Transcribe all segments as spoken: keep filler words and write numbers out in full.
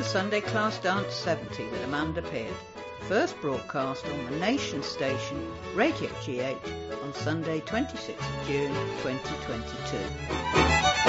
Sunday Class Dance seventy with Amanda Peard, first broadcast on the nation station Radio G H on Sunday twenty-sixth of June twenty twenty-two.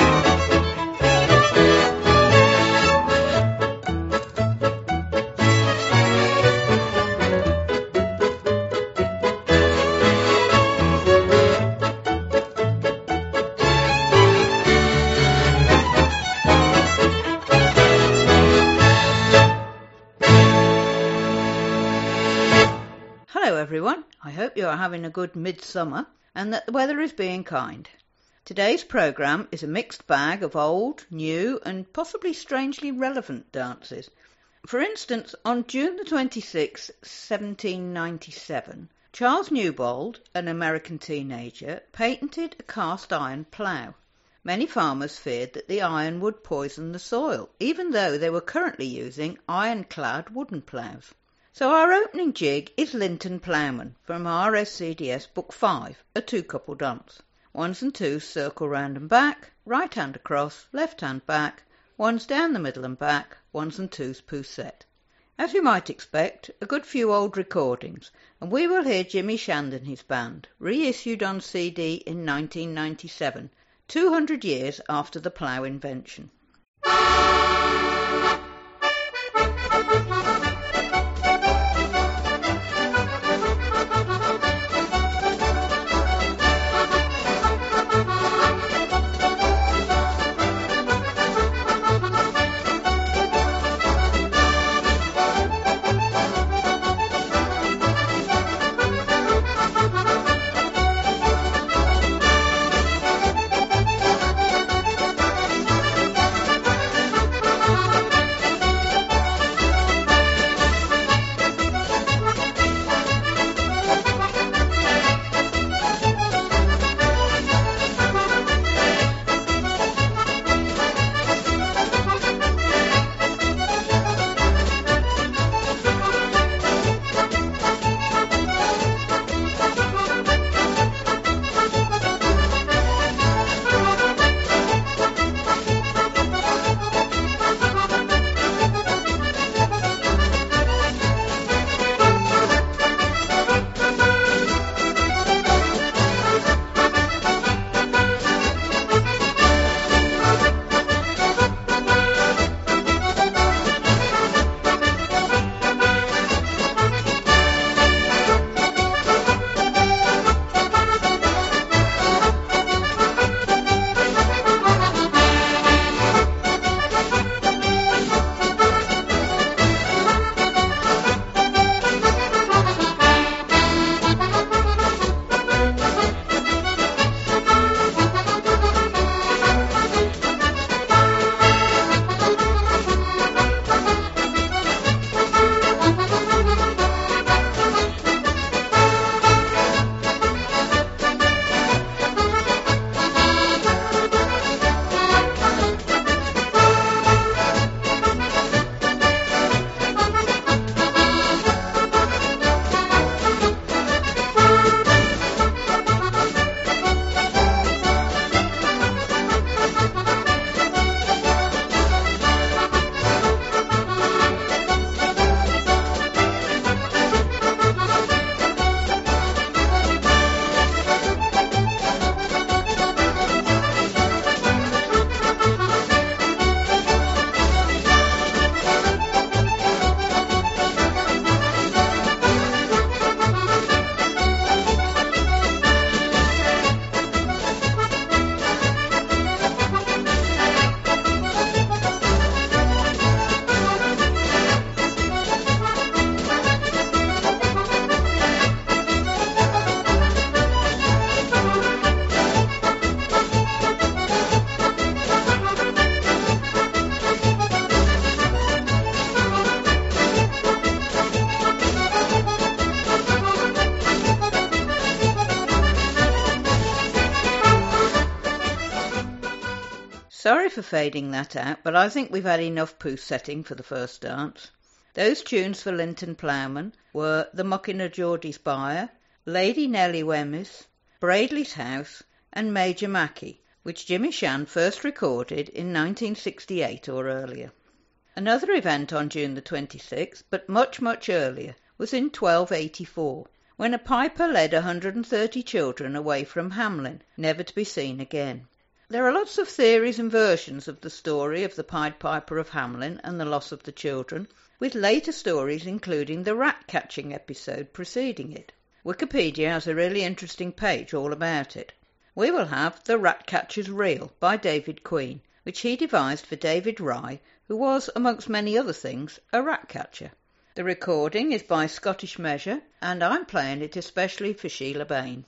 Everyone, I hope you are having a good midsummer and that the weather is being kind. Today's programme is a mixed bag of old, new and possibly strangely relevant dances. For instance, on June the twenty-sixth, seventeen ninety-seven, Charles Newbold, an American teenager, patented a cast iron plough. Many farmers feared that the iron would poison the soil, even though they were currently using iron-clad wooden ploughs. So our opening jig is Linton Ploughman from R S C D S Book five, a two-couple dance. Ones and twos circle round and back, right hand across, left hand back, ones down the middle and back, ones and twos poussette. As you might expect, a good few old recordings, and we will hear Jimmy Shand and his band, reissued on C D in nineteen ninety-seven, two hundred years after the plough invention. Sorry for fading that out, but I think we've had enough poussetting for the first dance. Those tunes for Linton Ploughman were The Mucking of Geordie's Byre, Lady Nellie Wemyss, Braidley's House, and Major Mackie, which Jimmy Shand first recorded in nineteen sixty-eight or earlier. Another event on June the twenty-sixth, but much, much earlier, was in twelve eighty-four, when a piper led one hundred thirty children away from Hamelin, never to be seen again. There are lots of theories and versions of the story of the Pied Piper of Hamelin and the loss of the children, with later stories including the rat-catching episode preceding it. Wikipedia has a really interesting page all about it. We will have The Rat Catcher's Reel by David Queen, which he devised for David Rye, who was, amongst many other things, a rat catcher. The recording is by Scottish Measure, and I'm playing it especially for Sheila Bain.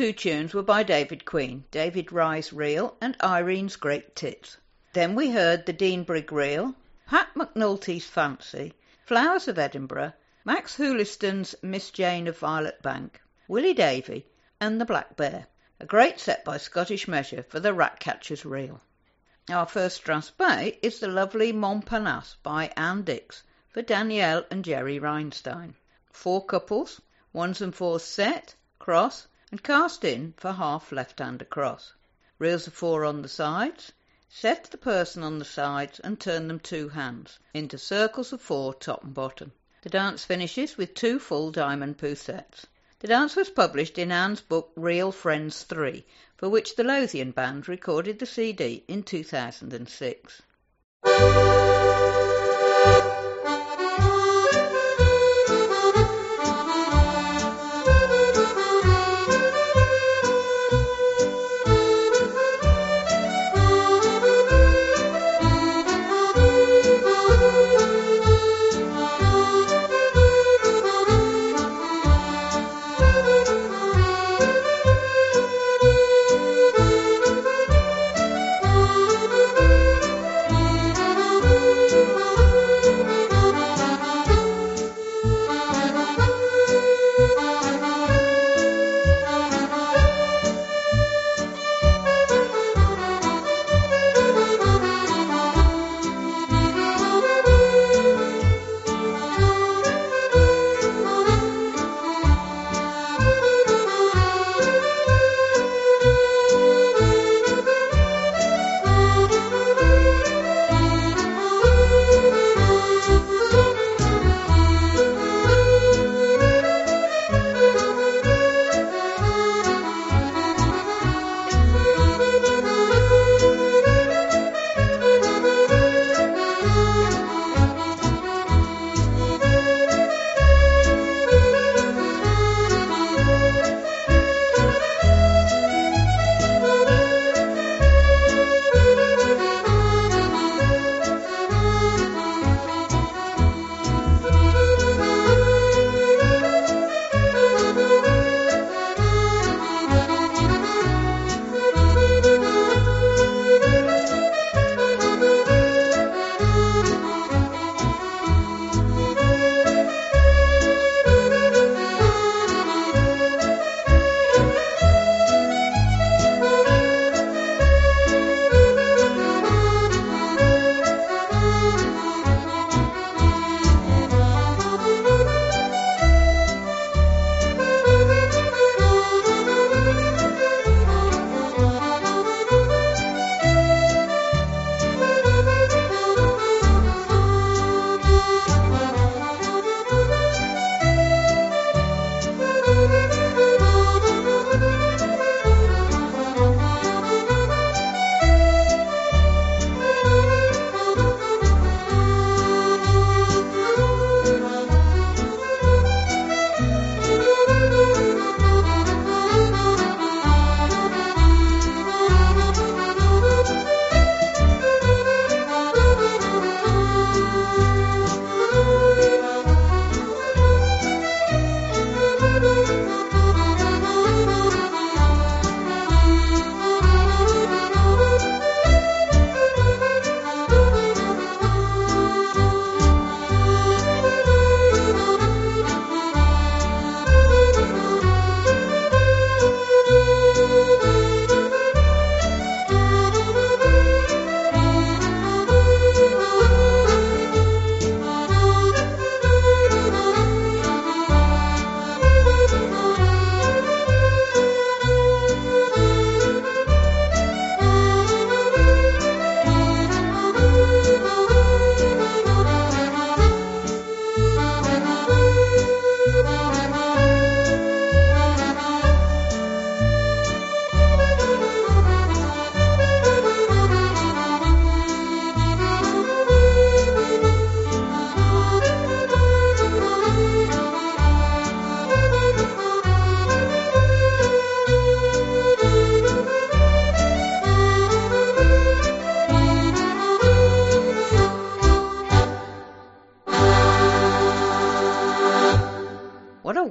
two tunes were by David Queen, David Rye's Reel and Irene's Great Tits. Then we heard the Dean Brigg Reel, Pat McNulty's Fancy, Flowers of Edinburgh, Max Houliston's Miss Jane of Violet Bank, Willie Davy and the Black Bear, a great set by Scottish Measure for the Ratcatcher's Reel. Our first Strathspey is the lovely Montparnasse by Anne Dix for Danielle and Jerry Reinstein. Four couples, ones and fours set, cross and cast in for half left-hand across. Reels of four on the sides. Set the person on the sides and turn them two hands into circles of four top and bottom. The dance finishes with two full diamond poussets. The dance was published in Anne's book Real Friends three, for which the Lothian Band recorded the C D in two thousand six.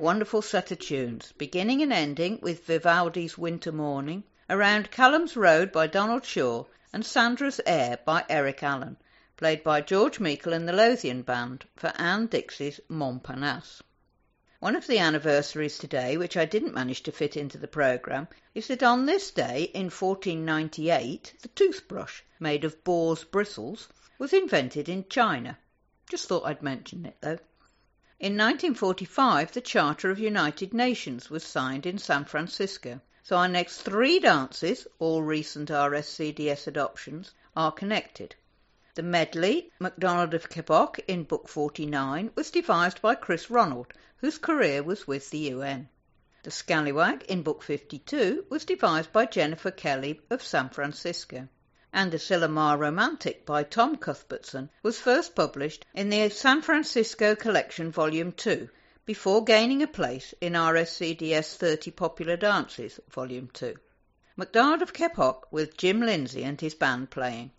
wonderful set of tunes, beginning and ending with Vivaldi's Winter Morning, Around Callum's Road by Donald Shaw, and Sandra's Air by Eric Allen, played by George Meikle and the Lothian Band for Anne Dixie's Montparnasse. One of the anniversaries today, which I didn't manage to fit into the programme, is that on this day in fourteen ninety-eight, the toothbrush, made of boar's bristles, was invented in China. Just thought I'd mention it, though. In nineteen forty-five, the Charter of United Nations was signed in San Francisco, so our next three dances, all recent R S C D S adoptions, are connected. The medley, MacDonald of Keppoch in Book forty-nine, was devised by Chris Ronald, whose career was with the U N. The Scallywag in Book fifty-two was devised by Jennifer Kelly of San Francisco. And the Silomar Romantic by Tom Cuthbertson was first published in the San Francisco Collection Volume two, before gaining a place in R S C D S thirty Popular Dances Volume two. MacDonald of Keppoch with Jim Lindsay and his band playing.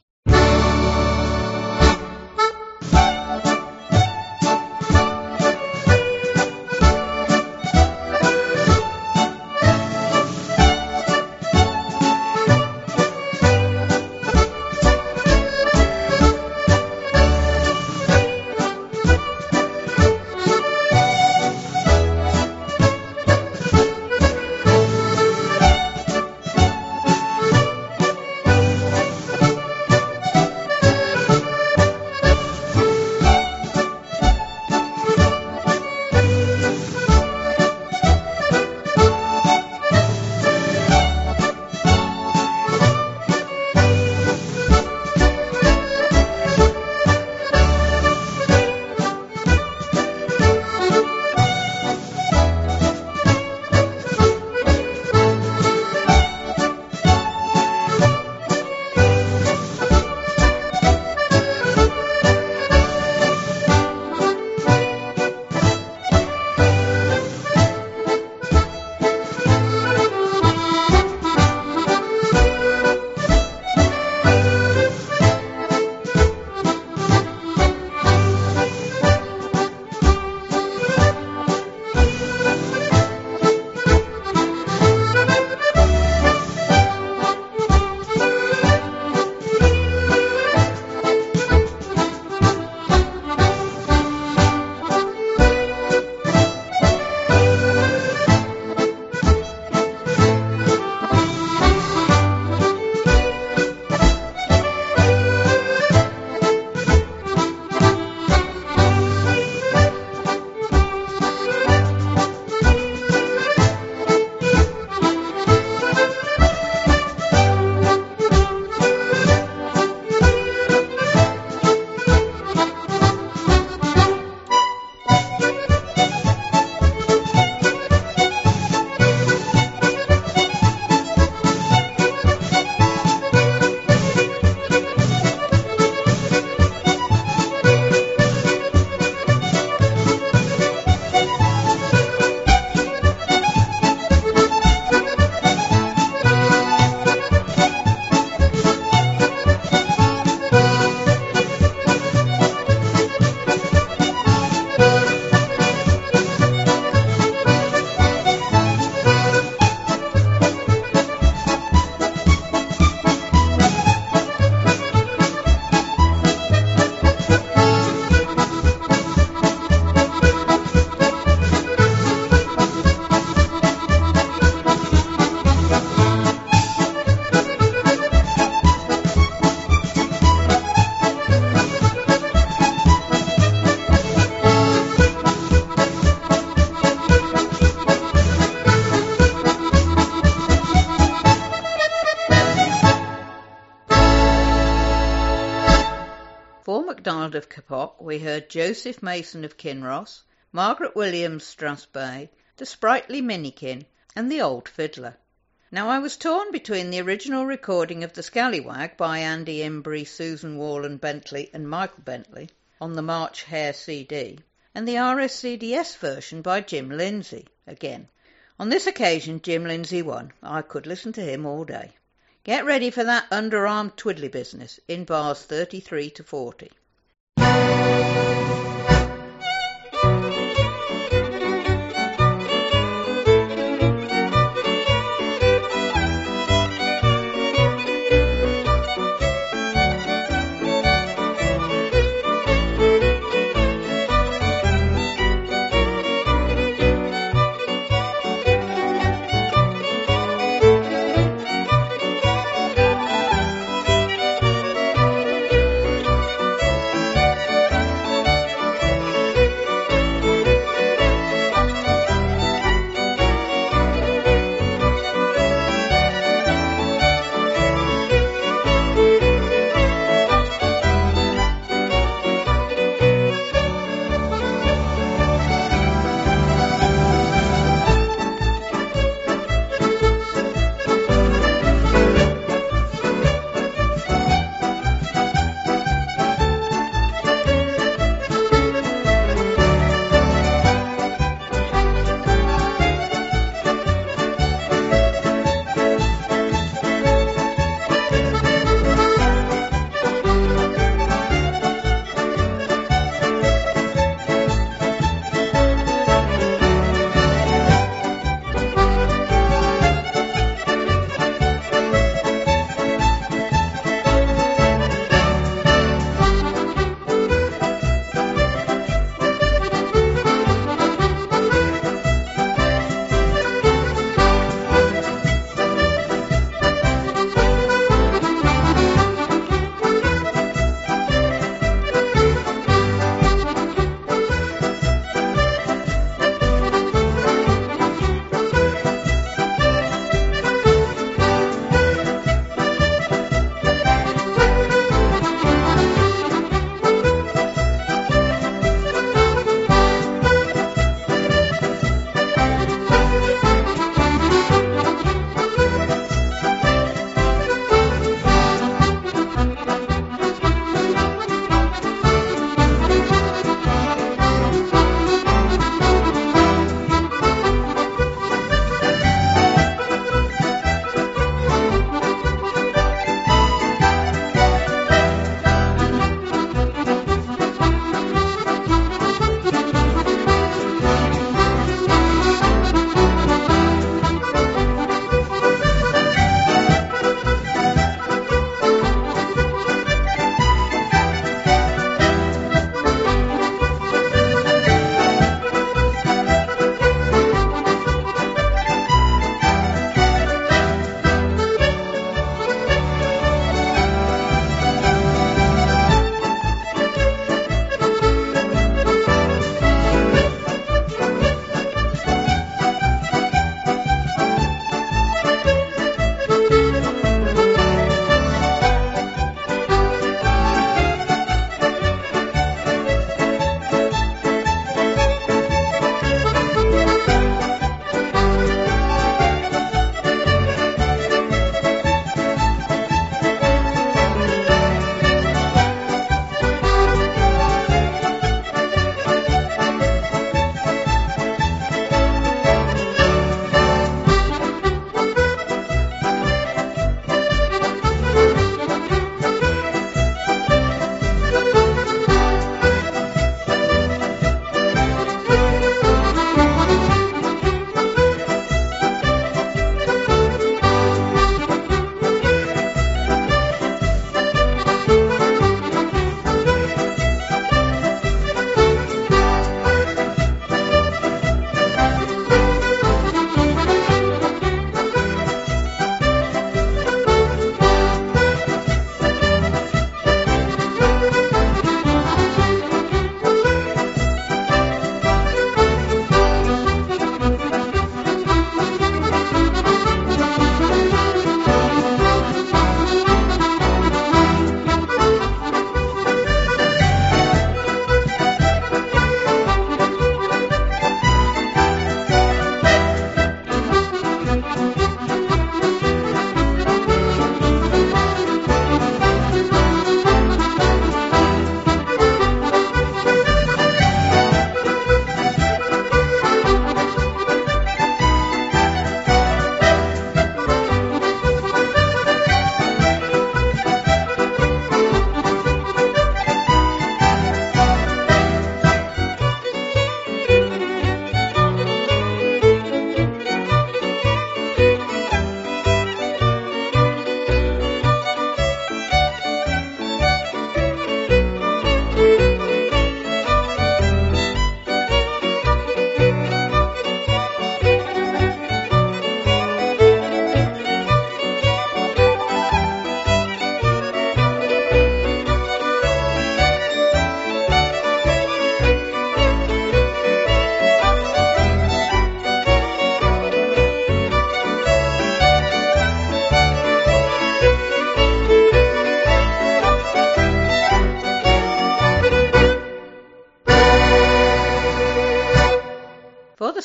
MacDonald of Keppoch, we heard Joseph Mason of Kinross, Margaret Williams Strathspey, the sprightly Minikin, and the Old Fiddler. Now I was torn between the original recording of the Scallywag by Andy Imbrie, Susan Warland Bentley and Michael Bentley on the March Hare C D, and the R S C D S version by Jim Lindsay, again. On this occasion Jim Lindsay won. I could listen to him all day. Get ready for that underarm twiddly business in bars thirty-three to forty.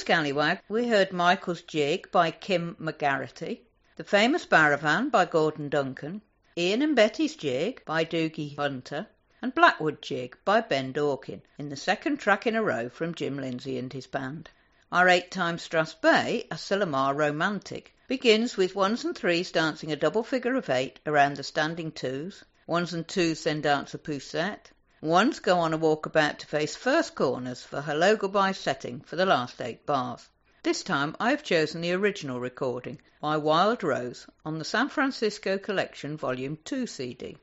Scallywag, we heard Michael's Jig by Kim McGarity, The Famous Baravan by Gordon Duncan, Ian and Betty's Jig by Doogie Hunter, and Blackwood Jig by Ben Dorkin, in the second track in a row from Jim Lindsay and his band. Our eight-time Strass Bay, a Silomar romantic, begins with ones and threes dancing a double figure of eight around the standing twos, ones and twos then dance a poussette, ones go on a walkabout to face first corners for Hello Goodbye setting for the last eight bars. This time I have chosen the original recording by Wild Rose on the San Francisco Collection Volume two C D.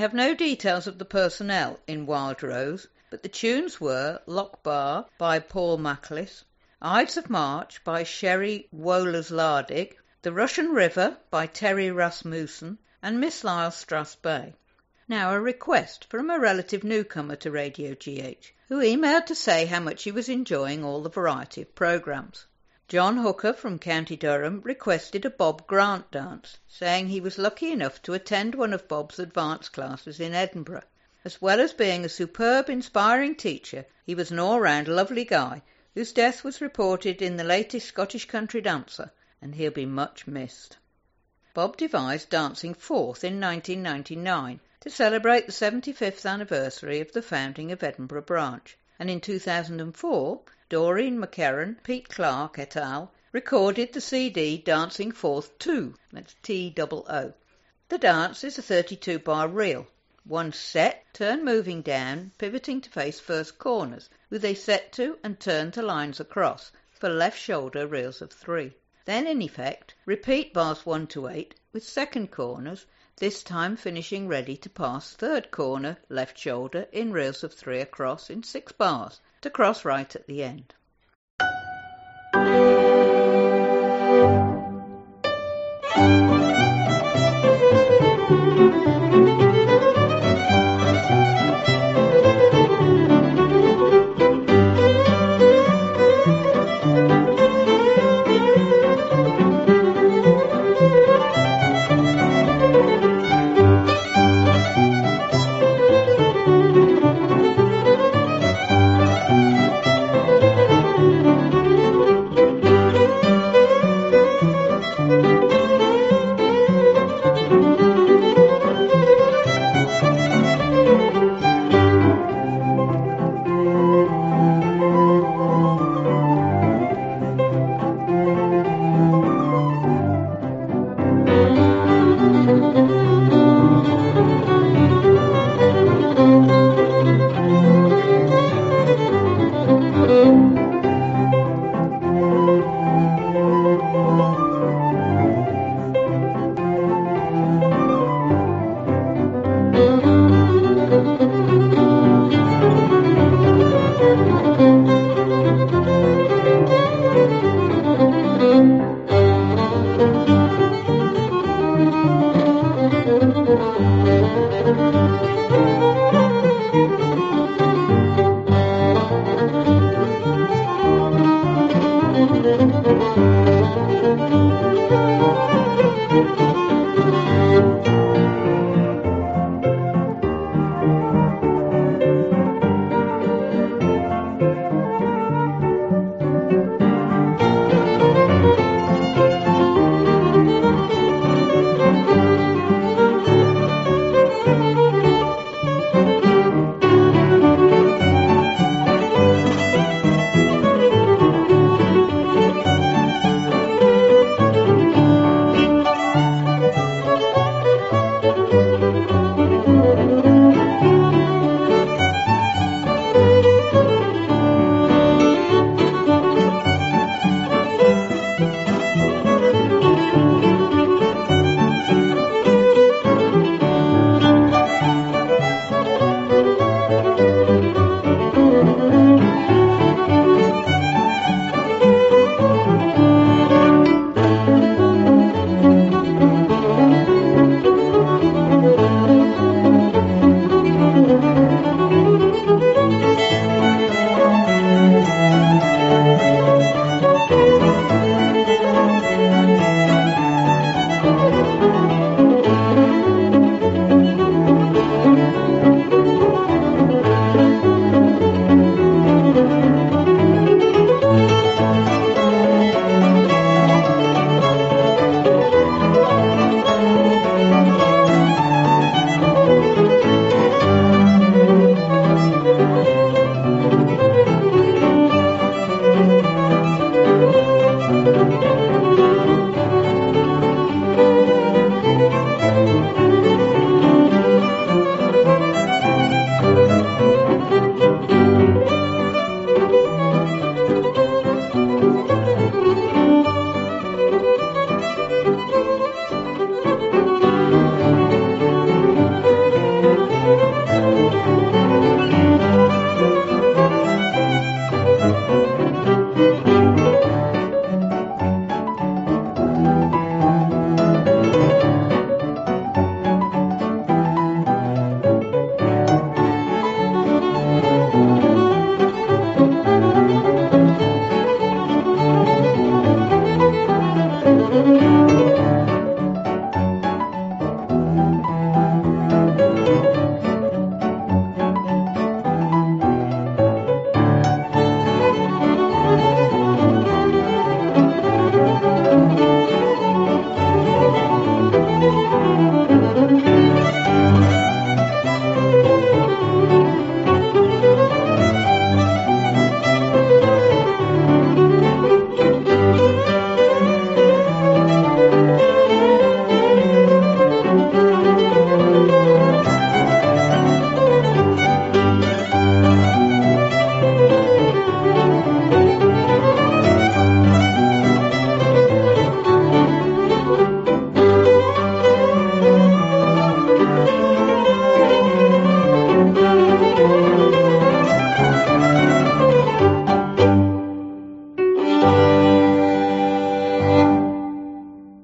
have no details of the personnel in Wild Rose, but the tunes were Lochbar by Paul Maclis, Ides of March by Sherry Wohlers-Lardig, The Russian River by Terry Rasmussen, and Miss Lyle Strass Bay. Now a request from a relative newcomer to Radio G H, who emailed to say how much he was enjoying all the variety of programmes. John Hooker from County Durham requested a Bob Grant dance, saying he was lucky enough to attend one of Bob's advanced classes in Edinburgh. As well as being a superb, inspiring teacher, he was an all-round lovely guy, whose death was reported in the latest Scottish Country Dancer, and he'll be much missed. Bob devised Dancing Forth in nineteen ninety-nine to celebrate the seventy-fifth anniversary of the founding of Edinburgh Branch, and in two thousand four, Doreen McCarran, Pete Clark et al. Recorded the C D Dancing Forth two, that's T O O. The dance is a thirty-two bar reel, one set, turn moving down, pivoting to face first corners, with a set to and turn to lines across, for left shoulder reels of three. Then, in effect, repeat bars one to eight, with second corners, this time finishing ready to pass third corner, left shoulder, in reels of three across in six bars, to cross right at the end.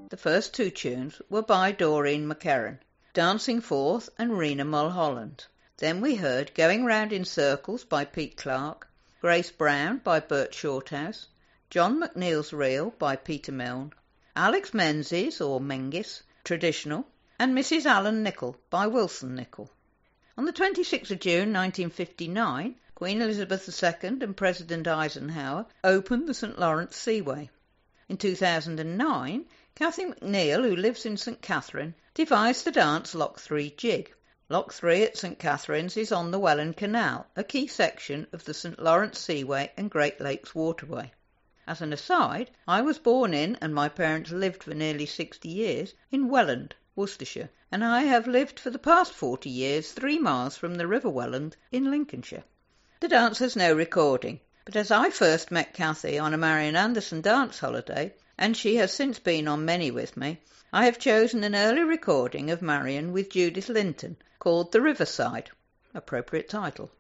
The first two tunes were by Doreen McCarran, Dancing Forth and Rena Mulholland. Then we heard Going Round in Circles by Pete Clark, Grace Brown by Bert Shorthouse, John McNeil's Reel by Peter Milne, Alex Menzies or Mengis, Traditional, and Missus Alan Nicol by Wilson Nicol. On the twenty-sixth of June nineteen fifty-nine, Queen Elizabeth the Second and President Eisenhower opened the Saint Lawrence Seaway. In two thousand nine, Cathy McNeil, who lives in St Catherine, devised the dance Lock Three Jig. Lock Three at St Catherine's is on the Welland Canal, a key section of the Saint Lawrence Seaway and Great Lakes Waterway. As an aside, I was born in, and my parents lived for nearly sixty years, in Welland, Worcestershire, and I have lived for the past forty years three miles from the River Welland in Lincolnshire. The dance has no recording, but as I first met Cathy on a Marian Anderson dance holiday, and she has since been on many with me, I have chosen an early recording of Marian with Judith Linton, called The Riverside. Appropriate title.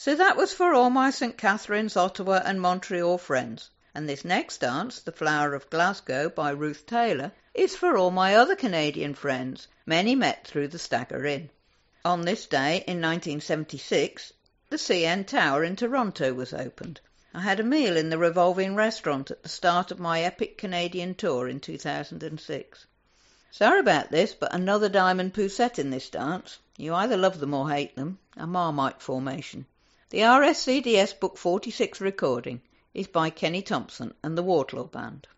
So that was for all my St Catherine's, Ottawa and Montreal friends. And this next dance, The Flower of Glasgow by Ruth Taylor, is for all my other Canadian friends, many met through the Stagger Inn. On this day in nineteen seventy-six, the C N Tower in Toronto was opened. I had a meal in the revolving restaurant at the start of my epic Canadian tour in two thousand six. Sorry about this, but another Diamond Poussette in this dance. You either love them or hate them, a Marmite formation. The R S C D S Book forty-six recording is by Kenny Thompson and the Wardlaw Band.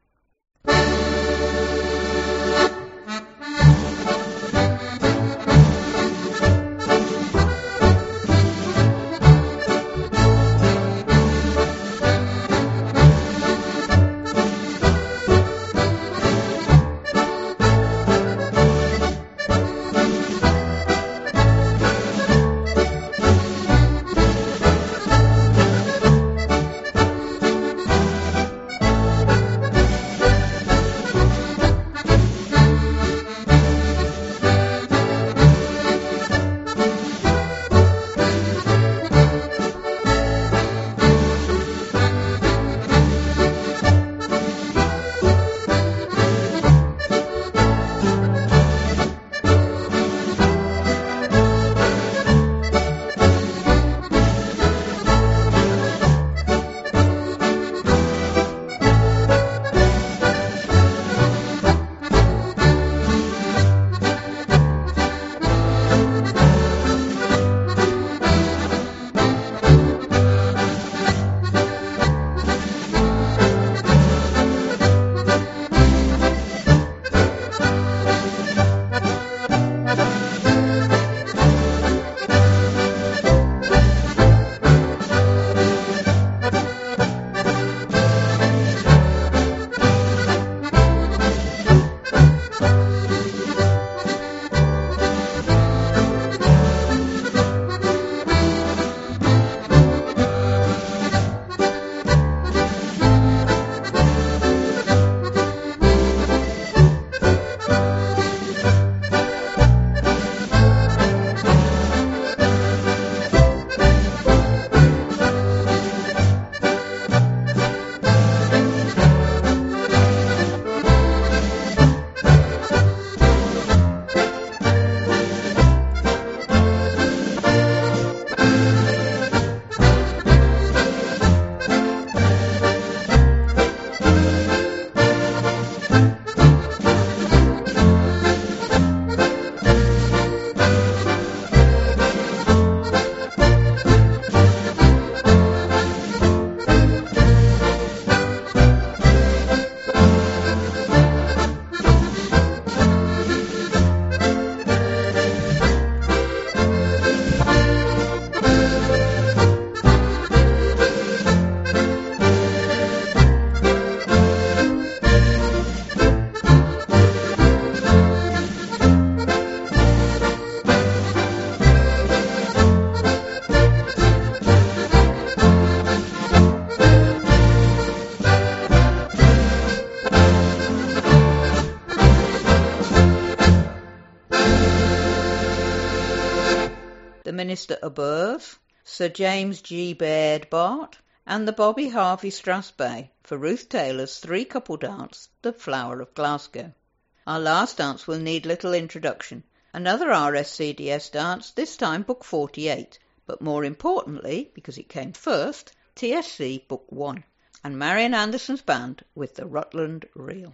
Minister above, Sir James G. Baird Bart, and the Bobby Harvey Strathspey for Ruth Taylor's three-couple dance, The Flower of Glasgow. Our last dance will need little introduction. Another R S C D S dance, this time Book forty-eight, but more importantly, because it came first, T S C Book one, and Marian Anderson's band with the Rutland Reel.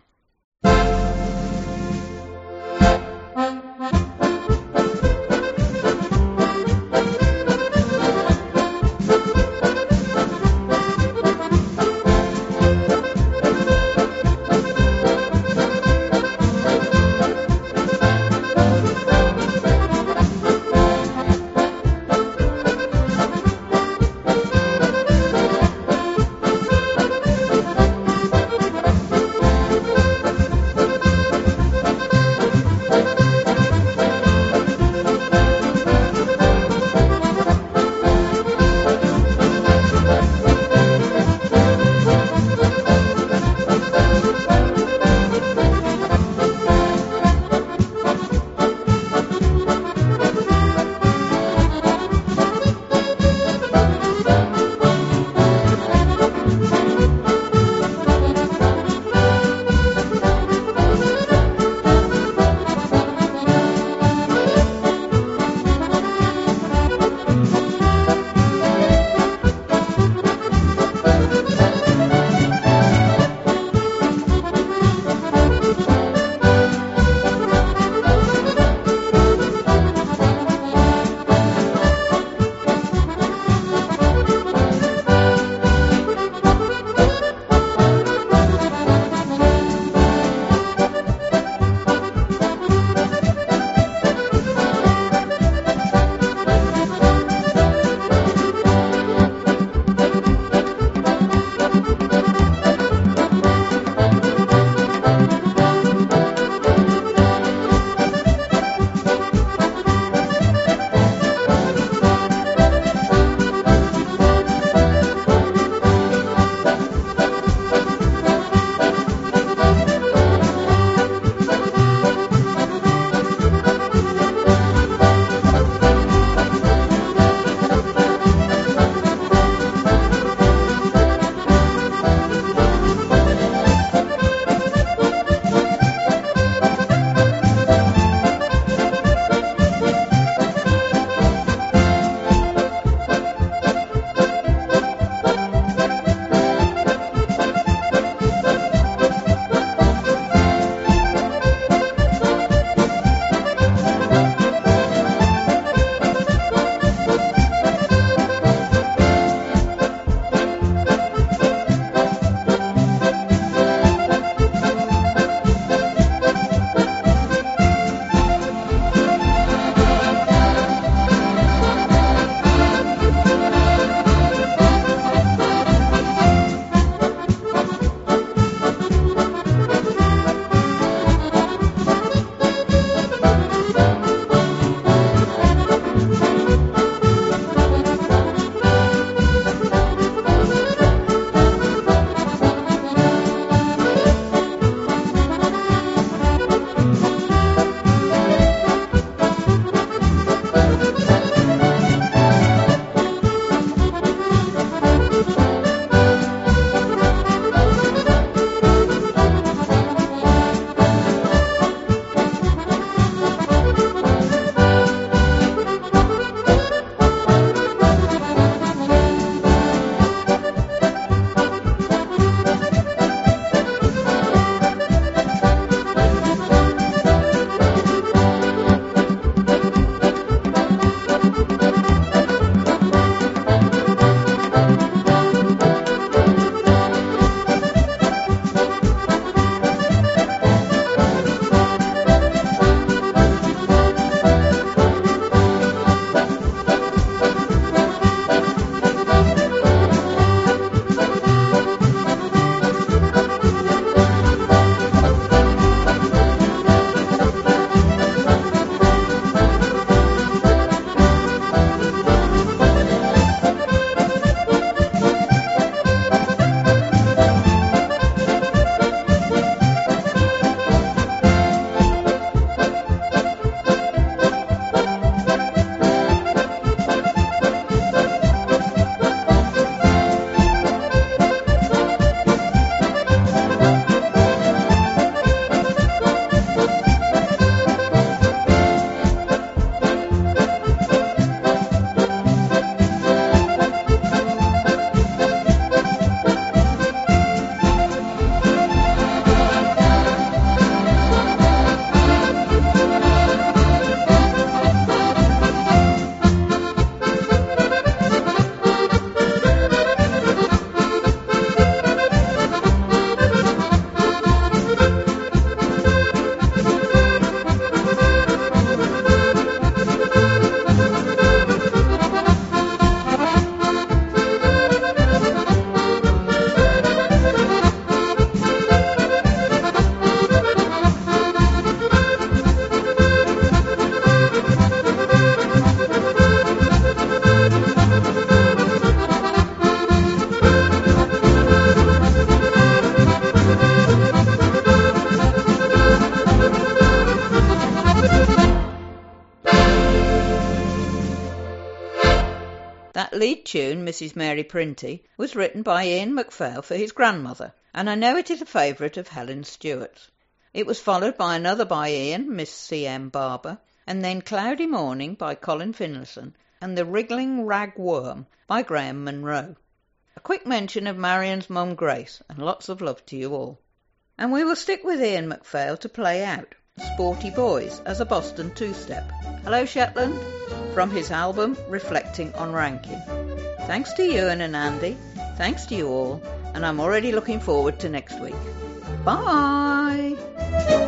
That lead tune, Missus Mary Printy, was written by Ian MacPhail for his grandmother, and I know it is a favourite of Helen Stewart's. It was followed by another by Ian, Miss C M Barber, and then Cloudy Morning by Colin Finlayson, and The Wriggling Rag Worm by Graham Munro. A quick mention of Marion's mum Grace, and lots of love to you all. And we will stick with Ian MacPhail to play out Sporty Boys as a Boston two-step. Hello Shetland, from his album Reflecting on Rankin. Thanks to Ewan and Andy, thanks to you all, and I'm already looking forward to next week. Bye!